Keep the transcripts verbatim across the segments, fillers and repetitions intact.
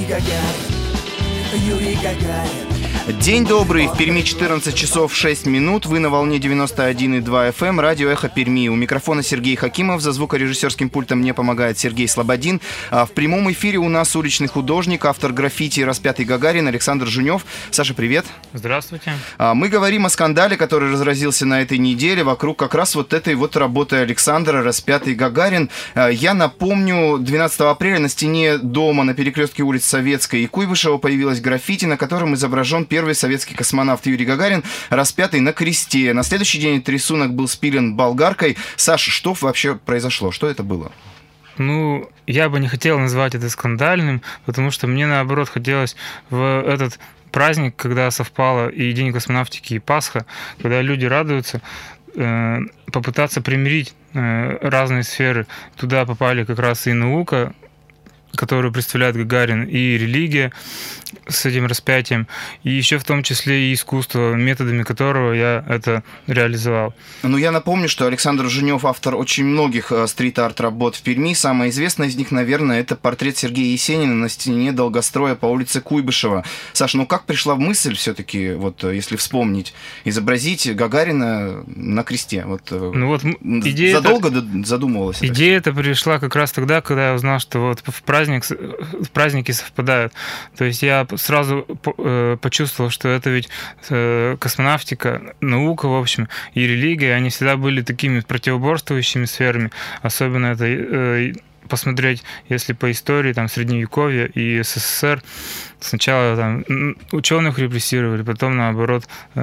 Юрий Гагарин, Юрий Гагарин. День добрый, в Перми четырнадцать часов шесть минут, вы на волне девяносто один и два эф эм, радио «Эхо Перми». У микрофона Сергей Хакимов, за звукорежиссерским пультом мне помогает Сергей Слободин. А в прямом эфире у нас уличный художник, автор граффити «Распятый Гагарин» Александр Жунев. Саша, привет. Здравствуйте. А мы говорим о скандале, который разразился на этой неделе вокруг как раз вот этой вот работы Александра «Распятый Гагарин». Я напомню, двенадцатого апреля на стене дома на перекрестке улиц Советской и Куйбышева появилось граффити, на котором изображен первый советский космонавт Юрий Гагарин, распятый на кресте. На следующий день этот рисунок был спилен болгаркой. Саша, что вообще произошло? Что это было? Ну, я бы не хотел назвать это скандальным, потому что мне, наоборот, хотелось в этот праздник, когда совпало и День космонавтики, и Пасха, когда люди радуются, попытаться примирить разные сферы. Туда попали как раз и наука, которую представляет Гагарин, и религия с этим распятием, и еще в том числе и искусство, методами которого я это реализовал. Ну, я напомню, что Александр Жунев автор очень многих стрит-арт работ в Перми. Самая известная из них, наверное, это портрет Сергея Есенина на стене долгостроя по улице Куйбышева. Саш, ну как пришла мысль все-таки, вот если вспомнить, изобразить Гагарина на кресте? Вот, ну, вот идея задолго это, задумывалась? Идея эта пришла как раз тогда, когда я узнал, что вот в праздник, в праздники совпадают. То есть я сразу почувствовал, что это ведь космонавтика, наука, в общем, и религия, они всегда были такими противоборствующими сферами. Особенно это посмотреть, если по истории, там, Средневековья и эс эс эс эр, сначала там ученых репрессировали, потом, наоборот,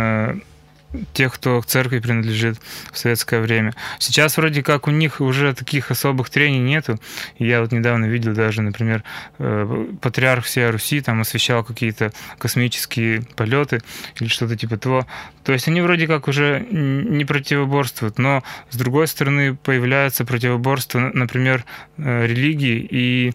тех, кто к церкви принадлежит в советское время. Сейчас вроде как у них уже таких особых трений нету. Я вот недавно видел даже, например, патриарх всей Руси там освещал какие-то космические полеты или что-то типа того. То есть они вроде как уже не противоборствуют, но с другой стороны появляется противоборство, например, религии и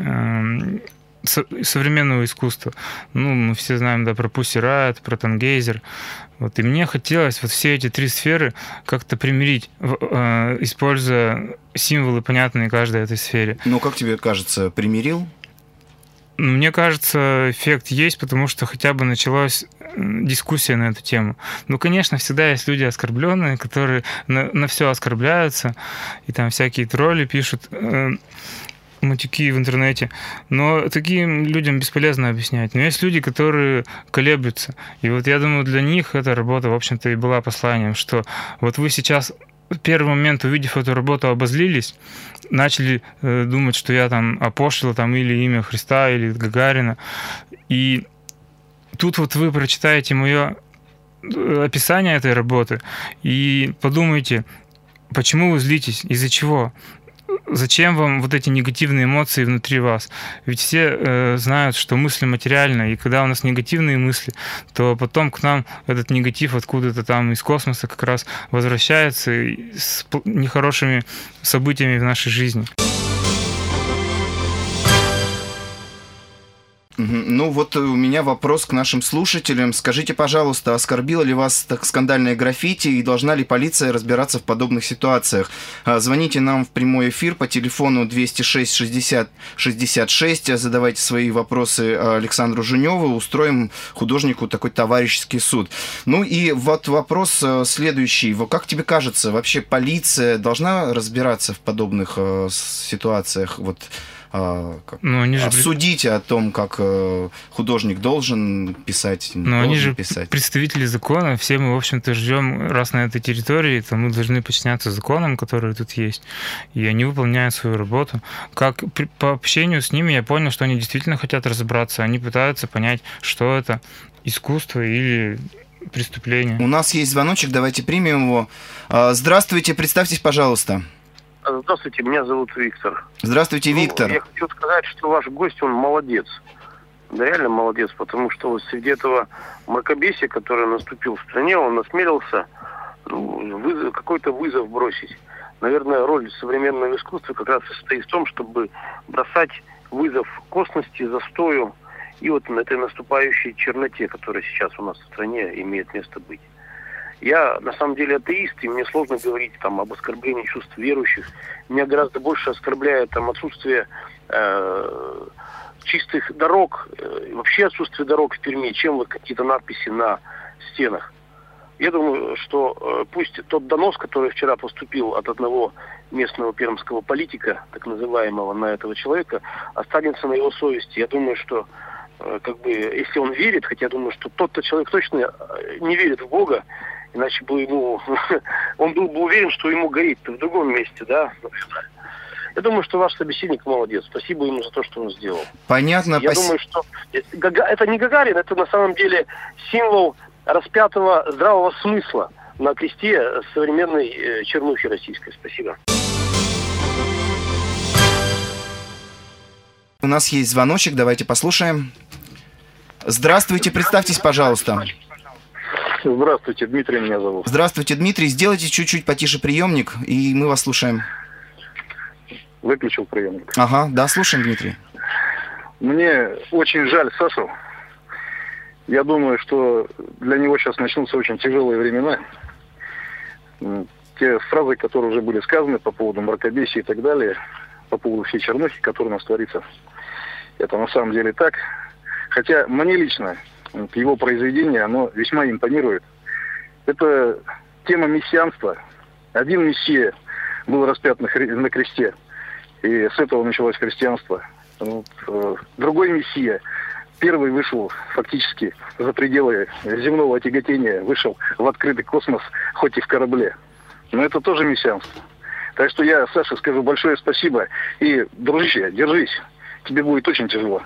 современного искусства. Ну, мы все знаем, да, про Pussy Riot, про Тангейзер. Вот, и мне хотелось вот все эти три сферы как-то примирить, э, используя символы, понятные каждой этой сфере. Ну, как тебе кажется, примирил? Мне кажется, эффект есть, потому что хотя бы началась дискуссия на эту тему. Ну, конечно, всегда есть люди оскорбленные, которые на, на все оскорбляются, и там всякие тролли пишут э, матюки в интернете, но таким людям бесполезно объяснять. Но есть люди, которые колеблются. И вот я думаю, для них эта работа, в общем-то, и была посланием, что вот вы сейчас в первый момент, увидев эту работу, обозлились, начали э, думать, что я там опошлил там или имя Христа, или Гагарина. И тут вот вы прочитаете мое описание этой работы и подумайте, почему вы злитесь, из-за чего? Зачем вам вот эти негативные эмоции внутри вас? Ведь все э, знают, что мысли материальны, и когда у нас негативные мысли, то потом к нам этот негатив откуда-то там из космоса как раз возвращается с нехорошими событиями в нашей жизни. Ну вот у меня вопрос к нашим слушателям. Скажите, пожалуйста, оскорбило ли вас так скандальное граффити и должна ли полиция разбираться в подобных ситуациях? Звоните нам в прямой эфир по телефону двести шесть шестьдесят шестьдесят шесть, задавайте свои вопросы Александру Жуневу, устроим художнику такой товарищеский суд. Ну и вот вопрос следующий. Как тебе кажется, вообще полиция должна разбираться в подобных ситуациях? Вот как, ну, они же судить о том, как художник должен писать, не Но должен они же писать. Представители закона, все мы, в общем-то, живем раз на этой территории, то мы должны подчиняться законам, которые тут есть, и они выполняют свою работу. Как при, по общению с ними я понял, что они действительно хотят разобраться, они пытаются понять, что это искусство или преступление. У нас есть звоночек, давайте примем его. Здравствуйте, представьтесь, пожалуйста. Здравствуйте, меня зовут Виктор. Здравствуйте, Виктор. Ну, я хочу сказать, что ваш гость, он молодец. Да, реально молодец, потому что вот среди этого мракобесия, которое наступил в стране, он осмелился ну, вызов, какой-то вызов бросить. Наверное, роль современного искусства как раз и состоит в том, чтобы бросать вызов косности, застою и вот на этой наступающей черноте, которая сейчас у нас в стране имеет место быть. Я, на самом деле, атеист, и мне сложно говорить там об оскорблении чувств верующих. Меня гораздо больше оскорбляет там отсутствие э, чистых дорог, вообще отсутствие дорог в Перми, чем вот какие-то надписи на стенах. Я думаю, что пусть тот донос, который вчера поступил от одного местного пермского политика, так называемого, на этого человека, останется на его совести. Я думаю, что как бы, если он верит, хотя я думаю, что тот-то человек точно не верит в Бога, иначе бы ему, он был бы уверен, что ему горит в другом месте, да. Я думаю, что ваш собеседник молодец. Спасибо ему за то, что он сделал. Понятно. Я пос... думаю, что это не Гагарин, это на самом деле символ распятого здравого смысла на кресте современной чернухи российской. Спасибо. У нас есть звоночек, давайте послушаем. Здравствуйте, представьтесь, пожалуйста. Здравствуйте, Дмитрий меня зовут. Здравствуйте, Дмитрий. Сделайте чуть-чуть потише приемник, и мы вас слушаем. Выключил приемник. Ага, да, слушаем, Дмитрий. Мне очень жаль Сашу. Я думаю, что для него сейчас начнутся очень тяжелые времена. Те фразы, которые уже были сказаны по поводу мракобесия и так далее, по поводу всей чернухи, которая у нас творится, это на самом деле так. Хотя мне лично его произведение, оно весьма импонирует. Это тема мессианства. Один мессия был распят на, хри- на кресте, и с этого началось христианство. Вот. Другой мессия, первый вышел фактически за пределы земного тяготения, вышел в открытый космос, хоть и в корабле. Но это тоже мессианство. Так что я, Саше, скажу большое спасибо. И, дружище, держись. Тебе будет очень тяжело.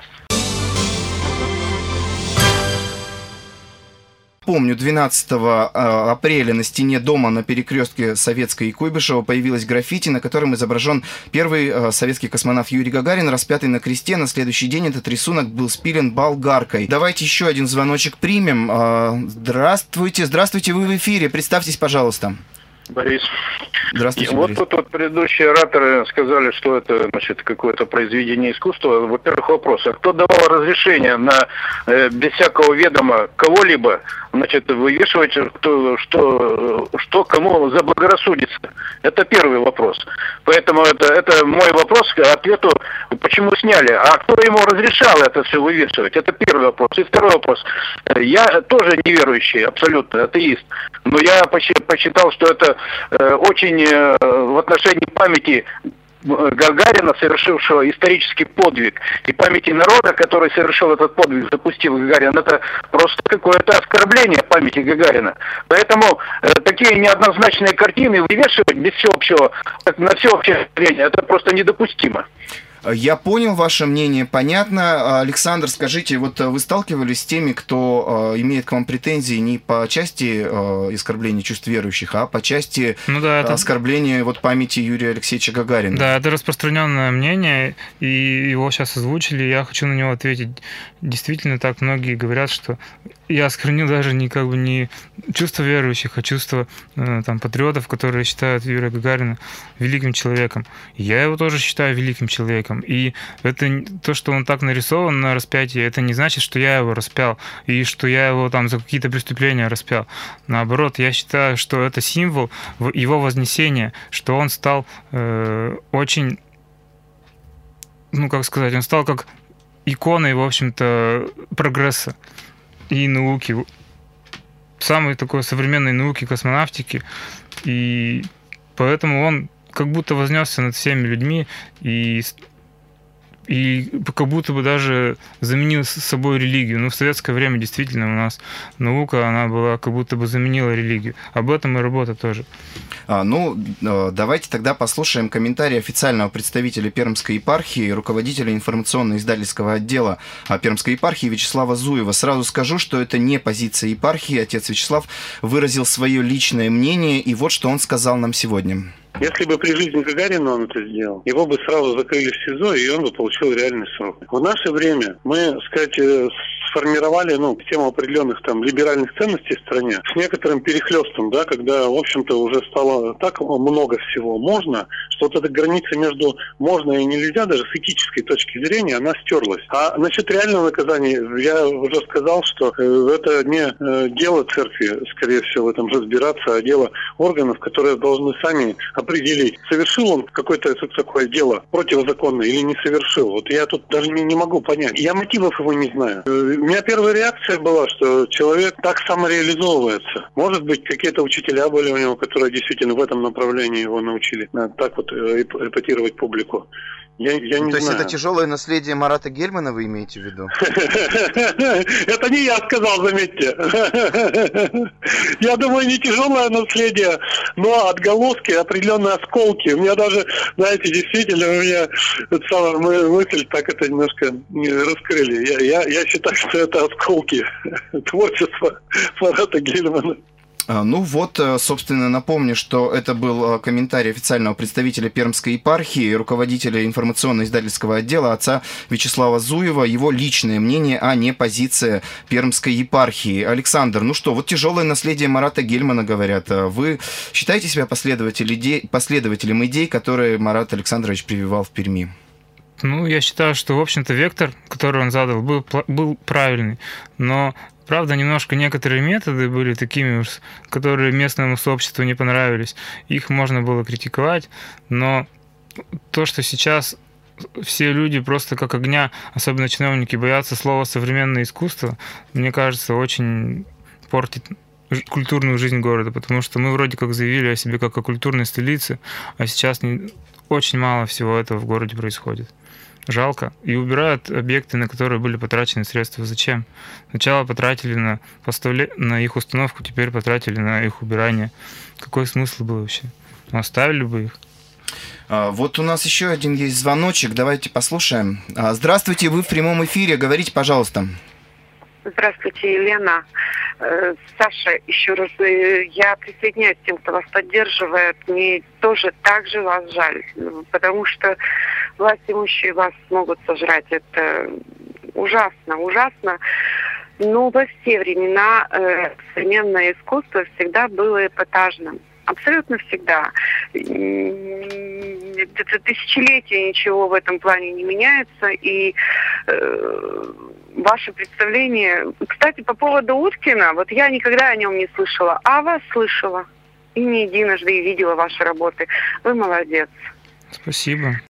Помню, двенадцатого апреля на стене дома на перекрестке Советской и Куйбышева появилось граффити, на котором изображен первый советский космонавт Юрий Гагарин, распятый на кресте. На следующий день этот рисунок был спилен болгаркой. Давайте еще один звоночек примем. Здравствуйте, здравствуйте, вы в эфире. Представьтесь, пожалуйста. Борис. Здравствуйте, вот Борис. тут вот предыдущие ораторы сказали, что это, значит, какое-то произведение искусства. Во-первых, вопрос, а кто давал разрешение на, э, без всякого ведома кого-либо, значит, вывешивать, кто, что, что кому заблагорассудится? Это первый вопрос. Поэтому это, это мой вопрос к ответу, почему сняли. А кто ему разрешал это все вывешивать? Это первый вопрос. И второй вопрос. Я тоже неверующий, абсолютно атеист, но я посчитал, что это э, очень э, в отношении памяти Гагарина, совершившего исторический подвиг, и памяти народа, который совершил этот подвиг, запустил Гагарин, это просто какое-то оскорбление памяти Гагарина. Поэтому э, такие неоднозначные картины вывешивать без всеобщего, на всеобщее зрение, это просто недопустимо. Я понял ваше мнение, понятно. Александр, скажите, вот вы сталкивались с теми, кто э, имеет к вам претензии не по части э, оскорбления чувств верующих, а по части ну да, это... оскорбления вот, памяти Юрия Алексеевича Гагарина? Да, это распространенное мнение, и его сейчас озвучили, я хочу на него ответить. Действительно, так многие говорят, что я осквернил даже не, как бы, не чувства верующих, а чувства э, там, патриотов, которые считают Юрия Гагарина великим человеком. Я его тоже считаю великим человеком. И это то, что он так нарисован на распятии, это не значит, что я его распял и что я его там за какие-то преступления распял. Наоборот, я считаю, что это символ его вознесения, что он стал э, очень, ну как сказать, он стал как иконой, в общем-то, прогресса и науки, самой такой современной науки, космонавтики, и поэтому он как будто вознесся над всеми людьми и и как будто бы даже заменил с собой религию. Ну, в советское время действительно у нас наука, она была как будто бы заменила религию. Об этом и работа тоже. А, ну, давайте тогда послушаем комментарий официального представителя Пермской епархии, руководителя информационно-издательского отдела Пермской епархии Вячеслава Зуева. Сразу скажу, что это не позиция епархии. Отец Вячеслав выразил свое личное мнение, и вот что он сказал нам сегодня. Если бы при жизни Гагарина он это сделал, его бы сразу закрыли в СИЗО, и он бы получил реальный срок. В наше время мы, так сказать, сформировали, ну, тему определенных там либеральных ценностей в стране с некоторым перехлестом, да, когда, в общем-то, уже стало так много всего можно, что вот эта граница между можно и нельзя, даже с этической точки зрения, она стерлась. А насчет реального наказания, я уже сказал, что это не дело церкви, скорее всего, в этом разбираться, а дело органов, которые должны сами определить, совершил он какое-то такое дело противозаконное или не совершил. Вот я тут даже не, не могу понять. Я мотивов его не знаю. У меня первая реакция была, что человек так самореализовывается. Может быть, какие-то учителя были у него, которые действительно в этом направлении его научили так вот эпатировать публику. Я, я не То знаю. есть это тяжелое наследие Марата Гельмана, вы имеете в виду? Это не я сказал, заметьте. Я думаю, не тяжелое наследие, но отголоски, определенные осколки. У меня даже, знаете, действительно, у меня это самая мысль так это немножко раскрыли. Я, я, я считаю, что это осколки творчества Марата Гельмана. Ну вот, собственно, напомню, что это был комментарий официального представителя Пермской епархии, руководителя информационно-издательского отдела отца Вячеслава Зуева, его личное мнение, а не позиция Пермской епархии. Александр, ну что, вот тяжелое наследие Марата Гельмана, говорят. Вы считаете себя последователем идей, последователем идей, которые Марат Александрович прививал в Перми? Ну, я считаю, что, в общем-то, вектор, который он задал, был, был правильный, но правда, немножко некоторые методы были такими, которые местному сообществу не понравились. Их можно было критиковать, но то, что сейчас все люди просто как огня, особенно чиновники, боятся слова «современное искусство», мне кажется, очень портит культурную жизнь города, потому что мы вроде как заявили о себе как о культурной столице, а сейчас не, очень мало всего этого в городе происходит. Жалко. И убирают объекты, на которые были потрачены средства. Зачем? Сначала потратили на, поставле... на их установку, теперь потратили на их убирание. Какой смысл был вообще? Ну, оставили бы их. А, вот у нас еще один есть звоночек. Давайте послушаем. А, здравствуйте, вы в прямом эфире. Говорите, пожалуйста. Здравствуйте, Елена. Саша, еще раз, я присоединяюсь к тем, кто вас поддерживает. Мне тоже так же вас жаль, потому что власть имущие вас могут сожрать. Это ужасно, ужасно. Но во все времена э, современное искусство всегда было эпатажным. Абсолютно всегда. Это тысячелетия ничего в этом плане не меняется. И э, ваше представление... Кстати, по поводу Уткина, вот я никогда о нем не слышала, а вас слышала. И не единожды и видела ваши работы. Вы молодец. Спасибо.